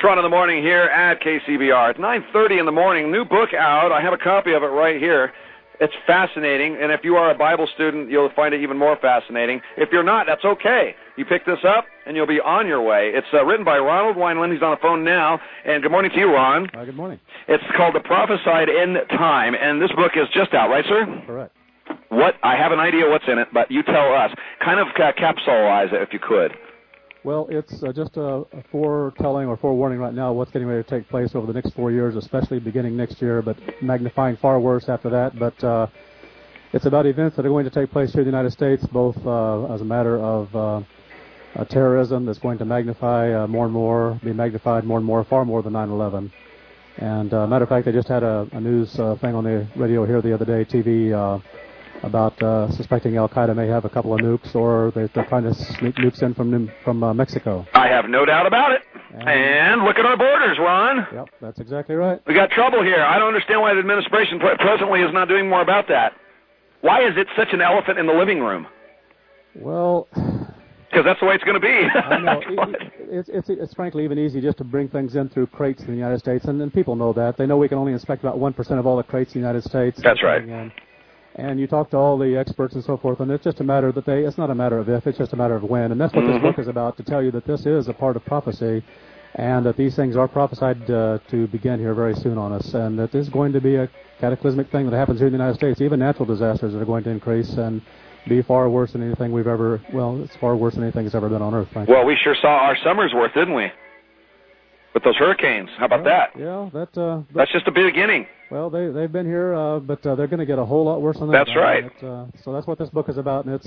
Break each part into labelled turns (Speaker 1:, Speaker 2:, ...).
Speaker 1: Ron in the morning here at KCBR. It's 9:30 in the morning. New book out. I have a copy of it right here. It's fascinating, and if you are a Bible student, you'll find it even more fascinating. If you're not, that's okay. You pick this up, and you'll be on your way. It's written by Ronald Wineland. He's on the phone now. And good morning to you, Ron.
Speaker 2: Good morning.
Speaker 1: It's called The Prophesied End Time, and this book is just out, right, sir?
Speaker 2: Correct.
Speaker 1: I have an idea what's in it, but you tell us. Kind of capsulize it, if you could.
Speaker 2: Well, it's just a foretelling or forewarning right now of what's getting ready to take place over the next 4 years, especially beginning next year, but magnifying far worse after that. But it's about events that are going to take place here in the United States, both as a matter of terrorism that's going to magnify more and more, be magnified more and more, far more than 9/11. And matter of fact, they just had a news thing on the radio here the other day, TV, about suspecting Al-Qaeda may have a couple of nukes, or they're trying to sneak nukes in from Mexico.
Speaker 1: I have no doubt about it. And look at our borders, Ron.
Speaker 2: Yep, that's exactly right.
Speaker 1: We got trouble here. I don't understand why the administration presently is not doing more about that. Why is it such an elephant in the living room?
Speaker 2: Well,
Speaker 1: because that's the way it's going to be.
Speaker 2: I know. It's frankly even easy just to bring things in through crates in the United States, and people know that. They know we can only inspect about 1% of all the crates in the United States.
Speaker 1: That's right.
Speaker 2: And you talk to all the experts and so forth, and it's just a matter that it's not a matter of if, it's just a matter of when. And that's what this book is about, to tell you that this is a part of prophecy, and that these things are prophesied to begin here very soon on us, and that this is going to be a cataclysmic thing that happens here in the United States. Even natural disasters are going to increase and be far worse than anything we've ever, it's far worse than anything that's ever been on Earth, frankly.
Speaker 1: Well, we sure saw our summer's worth, didn't we? With those hurricanes. How about that?
Speaker 2: Yeah,
Speaker 1: that's just the beginning.
Speaker 2: Well, they've been here, but they're going to get a whole lot worse than that.
Speaker 1: That's right.
Speaker 2: So that's what this book is about, and it's,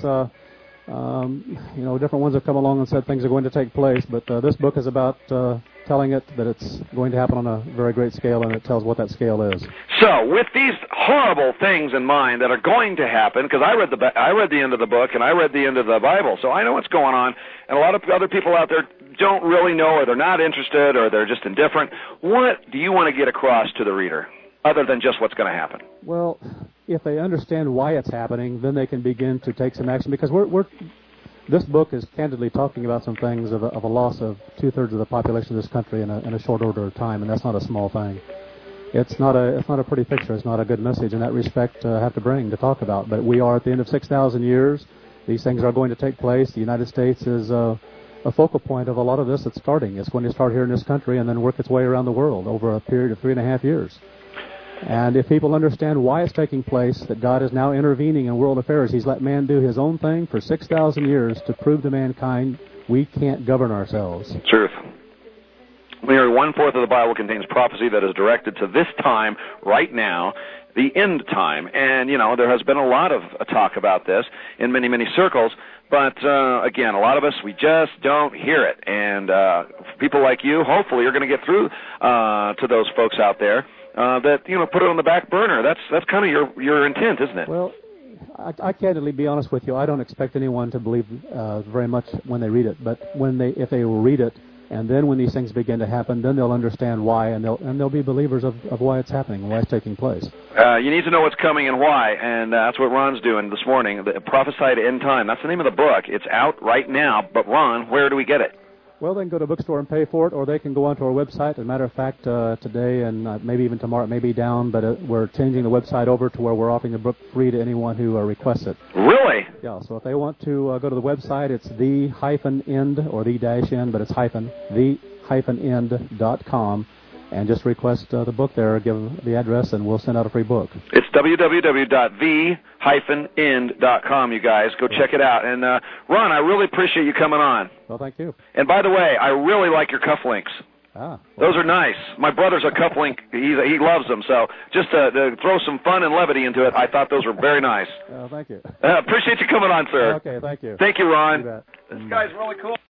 Speaker 2: different ones have come along and said things are going to take place, but this book is about telling it that it's going to happen on a very great scale, and it tells what that scale is. So,
Speaker 1: with these horrible things in mind that are going to happen, because I read the end of the book and I read the end of the Bible, so I know what's going on, and a lot of other people out there don't really know, or they're not interested, or they're just indifferent. What do you want to get across to the reader, other than just what's going to happen?
Speaker 2: Well, if they understand why it's happening, then they can begin to take some action, because this book is candidly talking about some things of a loss of 2/3 of the population of this country in a short order of time, and that's not a small thing. It's not a pretty picture. It's not a good message in that respect to have to bring to talk about. But we are at the end of 6,000 years. These things are going to take place. The United States is a focal point of a lot of this that's starting. It's going to start here in this country and then work its way around the world over a period of 3.5 years. And if people understand why it's taking place, that God is now intervening in world affairs, He's let man do his own thing for 6,000 years to prove to mankind we can't govern ourselves.
Speaker 1: Truth. Nearly 1/4 of the Bible contains prophecy that is directed to this time, right now, the end time. And, there has been a lot of talk about this in many, many circles. But, again, a lot of us, we just don't hear it. And people like you, hopefully, are going to get through to those folks out there that, put it on the back burner. That's kind of your intent, isn't it?
Speaker 2: Well, I candidly be honest with you. I don't expect anyone to believe very much when they read it. But if they will read it, and then when these things begin to happen, then they'll understand why, and they'll be believers of why it's happening and why it's taking place.
Speaker 1: You need to know what's coming and why, and that's what Ron's doing this morning. The Prophesied End Time. That's the name of the book. It's out right now. But Ron, where do we get it?
Speaker 2: Well, they can go to a bookstore and pay for it, or they can go onto our website. As a matter of fact, today and maybe even tomorrow it may be down, but we're changing the website over to where we're offering the book free to anyone who requests it.
Speaker 1: Really?
Speaker 2: Yeah, so if they want to go to the website, it's the-end, or the-end, but it's the-end.com, and just request the book there, give the address, and we'll send out a free book.
Speaker 1: It's www.the-end.com, you guys. Go check it out. And, Ron, I really appreciate you coming on.
Speaker 2: Well, thank you.
Speaker 1: And by the way, I really like your cufflinks.
Speaker 2: Well.
Speaker 1: Those are nice. My brother's a cufflink. He loves them. So just to throw some fun and levity into it, I thought those were very nice.
Speaker 2: Thank you.
Speaker 1: Appreciate you coming on, sir.
Speaker 2: Okay, thank you.
Speaker 1: Thank you, Ron.
Speaker 2: You bet.
Speaker 1: This guy's really cool.